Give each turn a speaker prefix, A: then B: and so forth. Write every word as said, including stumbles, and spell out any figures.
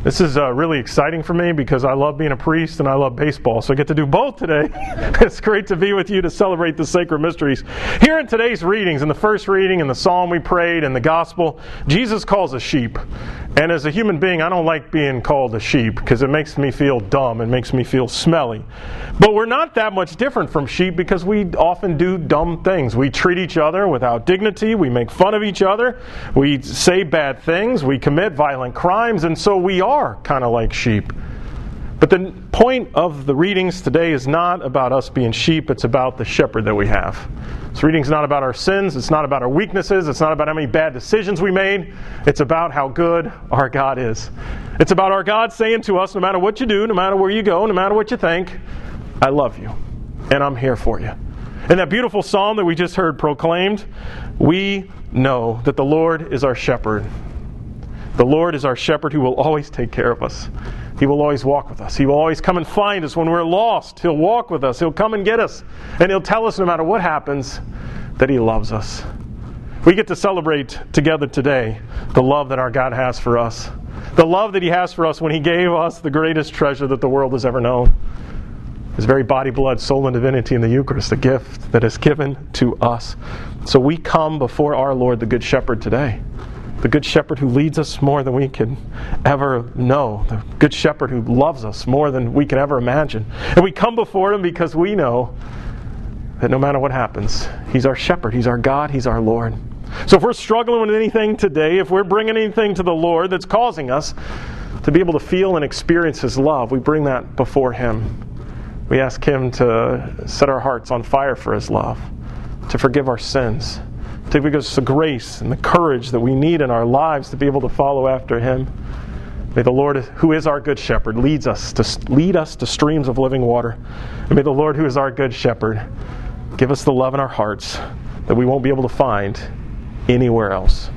A: This is uh, really exciting for me because I love being a priest and I love baseball, so I get to do both today. It's great to be with you to celebrate the sacred mysteries. Here in today's readings, in the first reading, in the psalm we prayed, and the gospel, Jesus calls us sheep. And as a human being, I don't like being called a sheep because it makes me feel dumb. It makes me feel smelly. But we're not that much different from sheep because we often do dumb things. We treat each other without dignity. We make fun of each other. We say bad things. We commit violent crimes. And so we are kind of like sheep. But the point of the readings today is not about us being sheep. It's about the shepherd that we have. This reading is not about our sins. It's not about our weaknesses. It's not about how many bad decisions we made. It's about how good our God is. It's about our God saying to us, no matter what you do, no matter where you go, no matter what you think, I love you, and I'm here for you. In that beautiful psalm that we just heard proclaimed, we know that the Lord is our shepherd. The Lord is our shepherd who will always take care of us. He will always walk with us. He will always come and find us when we're lost. He'll walk with us. He'll come and get us. And He'll tell us no matter what happens that He loves us. We get to celebrate together today the love that our God has for us. The love that He has for us when He gave us the greatest treasure that the world has ever known. His very body, blood, soul, and divinity in the Eucharist, the gift that is given to us. So we come before our Lord, the Good Shepherd, today. The Good Shepherd who leads us more than we can ever know. The Good Shepherd who loves us more than we can ever imagine. And we come before Him because we know that no matter what happens, He's our shepherd, He's our God, He's our Lord. So if we're struggling with anything today, if we're bringing anything to the Lord that's causing us to be able to feel and experience His love, we bring that before Him. We ask Him to set our hearts on fire for His love, to forgive our sins, to give us the grace and the courage that we need in our lives to be able to follow after Him. May the Lord, who is our good shepherd, leads us to lead us to streams of living water. And may the Lord, who is our good shepherd, give us the love in our hearts that we won't be able to find anywhere else.